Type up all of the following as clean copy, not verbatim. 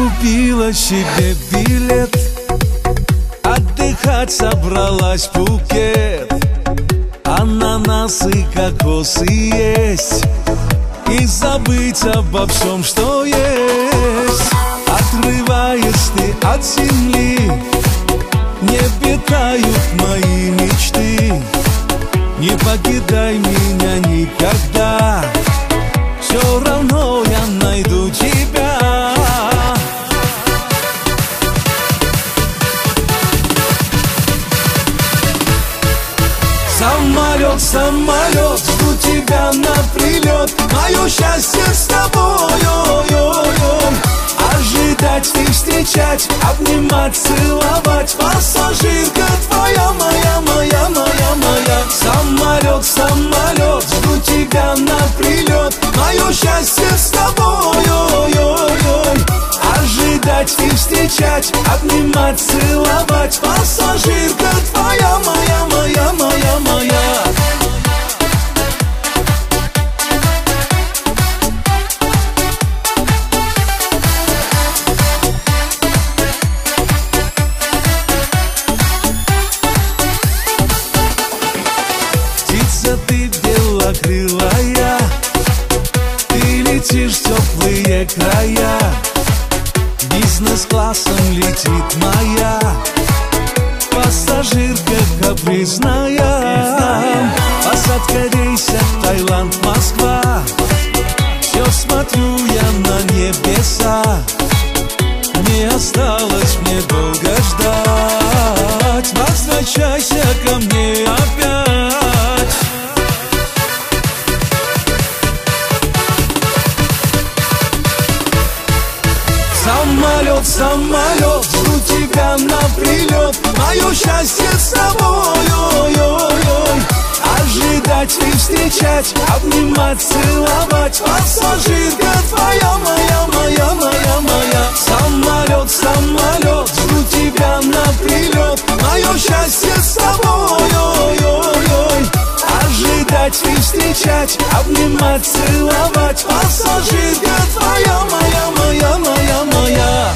купила себе билет, отдыхать собралась в Пхукет. Ананасы, кокосы есть, и забыть обо всем, что есть. Отрываясь ты от земли, не питают мои мечты. Не покидай меня никогда, все равно я найду тебя. Самолет, самолет, жду тебя на прилет. Мое счастье с тобой, ой-ой-ой. Ожидать и встречать, обнимать, целовать. Пассажирка твоя, моя, моя, моя, моя. Самолет, самолет, жду тебя на прилет. Мое счастье с тобой, ой-ой-ой. Ожидать и встречать, обнимать, целовать. Пассажирка твоя, моя, моя, моя, моя. Птица ты белокрылая, ты летишь в теплые края. Бизнес-классом летит моя пассажирка капризная. Посадка рейса Таиланд, Москва. Все смотрю я на небеса, не осталось мне долго ждать. Возвращайся ко мне опять. Самолет, самолет, жду тебя на прилет. Мое счастье с тобой, ой-ой-ой. Ожидать и встречать, обнимать, целовать. Пассажирка твоя, моя, моя, моя, моя. Самолет, самолет, жду тебя на прилет. Мое счастье с тобой, ой-ой-ой. Ожидать и встречать, обнимать, целовать. Пассажирка твоя, моя, моя, моя, моя.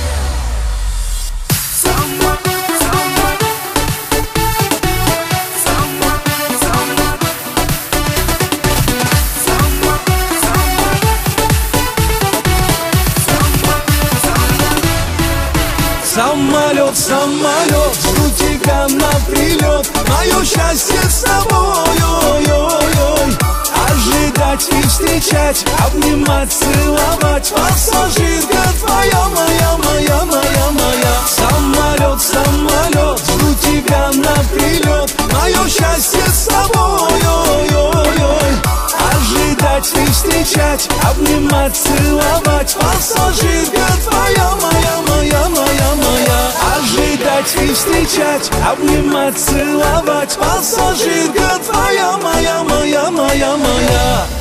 Самолет, самолет, жду тебя на прилет. Мое счастье с тобой, ой-ой-ой. Ожидать и встречать, обнимать, целовать. Пассажирка твоя, моя, моя, моя, моя. Самолет, самолет, жду тебя на прилет. Мое счастье с тобой, ой-ой-ой. Ожидать и встречать, обнимать, целовать. Пассажирка твоя, моя, моя, моя, моя. Ожидать и встречать, обнимать, целовать. Пассажирка твоя, моя, моя, моя, моя.